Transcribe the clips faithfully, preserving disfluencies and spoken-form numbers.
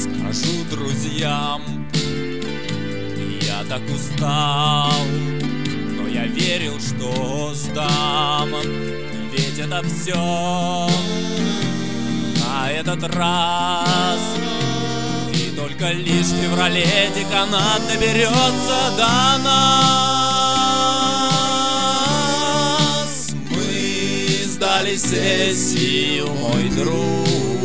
Скажу друзьям, я так устал, но я верил, что сдам. Ведь это все на этот раз. И только лишь в феврале деканат доберется до нас. Мы сдали сессию, мой друг.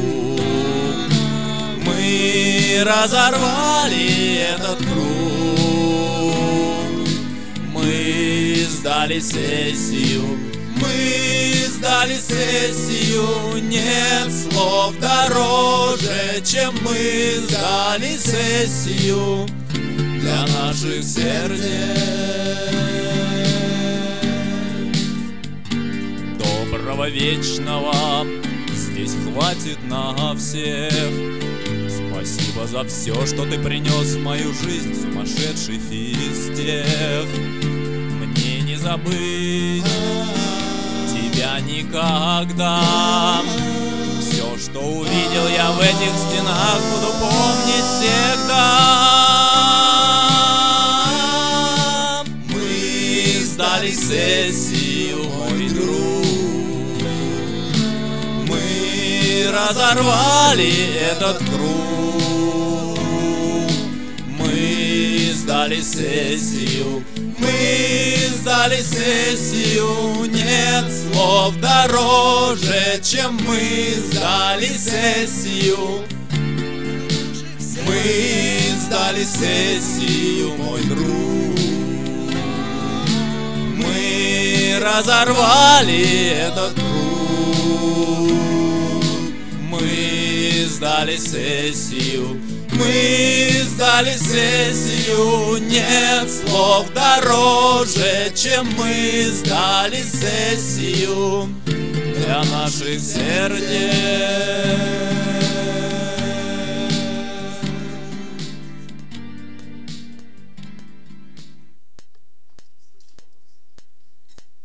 Мы разорвали этот круг. Мы сдали сессию. Мы сдали сессию. Нет слов дороже, чем мы сдали сессию для наших сердец. Доброго вечного здесь хватит на всех. Спасибо за все, что ты принес в мою жизнь, сумасшедший физтех. Мне не забыть тебя никогда. Все, что увидел я в этих стенах, буду помнить всегда. Мы сдали сессию, мой друг. Мы разорвали этот круг. Мы сдали сессию. Мы сдали сессию. Нет слов дороже, чем мы сдали сессию. Мы сдали сессию, мой друг. Мы разорвали этот круг. Мы сдали сессию. Мы сдали сессию. Нет слов дороже, чем мы сдали сессию для наших сердец.